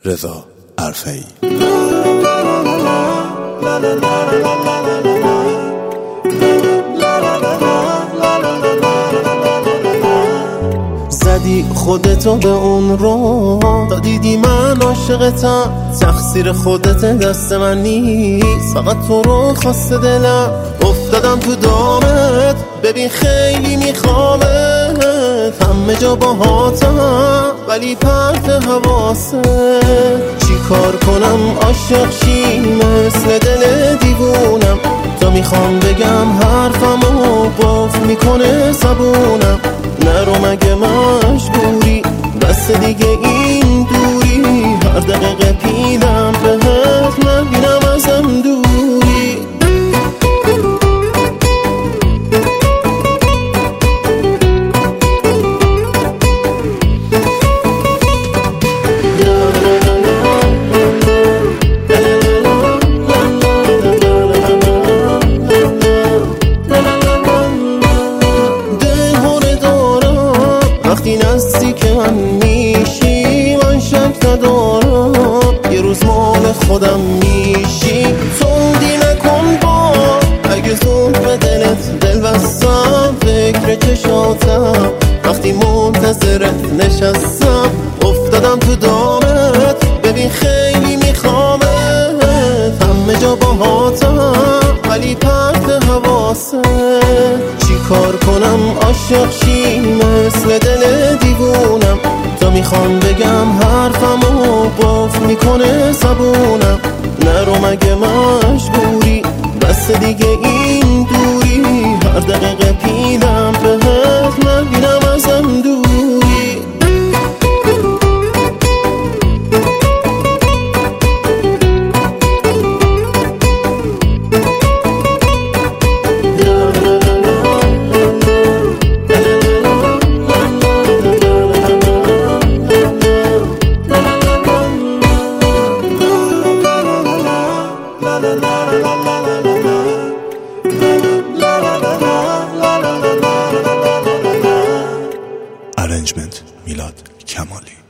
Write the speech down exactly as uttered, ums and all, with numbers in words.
رضا عرفه‌ای. زدی خودتو به اون رو تا دیدی من عاشقتم، تقصیر خودت دست من نیست، فقط تو رو خواسته دلم. افتادم تو دامت ببین خیلی میخوامت، همه جا باهاتم ولی پرت حواست. چی کار کنم عاشق شی مثل دل دیوونم، تا میخوام بگم حرفمو باف میکنه زبونم. نرو مگه مجبوری بس دیگه این دوری، هر دقیقه پیدم بهت نبینم ازم دوری. وقتی نزدیک من میشی من شک ندارم، یه روز مال خودم میشی. توندی نکن با اگه زود به دلت دل بستم، فکر چشاتم وقتی منتظرت نشستم. افتادم تو دامت ببین خیلی میخوامت، همه جا باهاتم ولی پرت حواست. چی کار کنم عاشق شی مثل دل دیوونم، تا میخوام بگم حرفمو باف میکنه زبونم. نرو مگه مجبوری بس دیگه این دوری، هر دقیقه پیدم بهت نبینم ازم دوری. ارنجمنت میلاد کمالی.